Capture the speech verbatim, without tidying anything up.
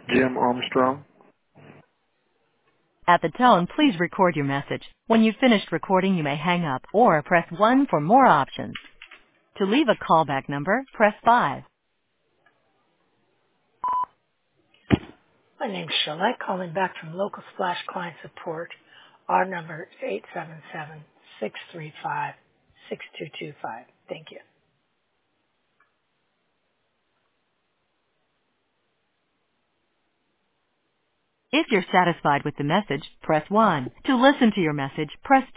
Jim Armstrong. At the tone, please record your message. When you've finished recording, you may hang up or press one for more options. To leave a callback number, press five. My name's Charlotte, calling back from Local Splash Client Support. Our number is eight seven seven, six three five, six two two five. Thank you. If you're satisfied with the message, press one. To listen to your message, press